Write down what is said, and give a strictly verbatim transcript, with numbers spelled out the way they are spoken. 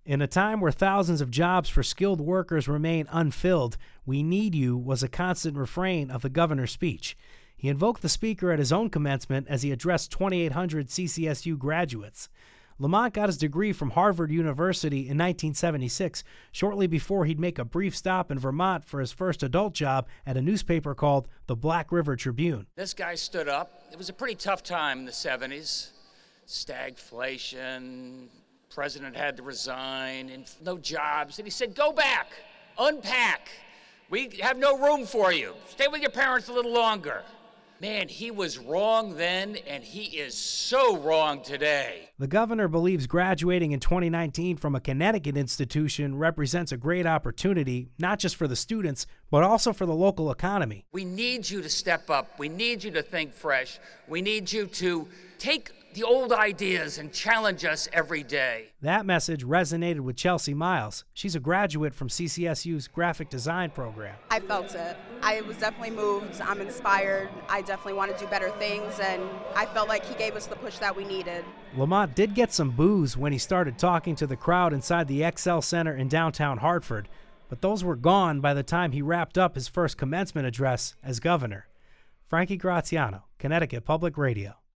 In a time where thousands of jobs for skilled workers remain unfilled, "We need you" was a constant refrain of the governor's speech. He invoked the speaker at his own commencement as he addressed twenty-eight hundred C C S U graduates. Lamont got his degree from Harvard University in nineteen seventy-six, shortly before he'd make a brief stop in Vermont for his first adult job at a newspaper called the Black River Tribune. This guy stood up. It was a pretty tough time in the seventies. Stagflation, president had to resign, and no jobs. And he said, go back, unpack. We have no room for you. Stay with your parents a little longer. Man, he was wrong then, and he is so wrong today. The governor believes graduating in twenty nineteen from a Connecticut institution represents a great opportunity, not just for the students, but also for the local economy. We need you to step up. We need you to think fresh. We need you to take the old ideas and challenge us every day. That message resonated with Chelsea Miles. She's a graduate from C C S U's graphic design program. I felt it. I was definitely moved. I'm inspired. I definitely want to do better things, and I felt like he gave us the push that we needed. Lamont did get some boos when he started talking to the crowd inside the X L Center in downtown Hartford, but those were gone by the time he wrapped up his first commencement address as governor. Frankie Graziano, Connecticut Public Radio.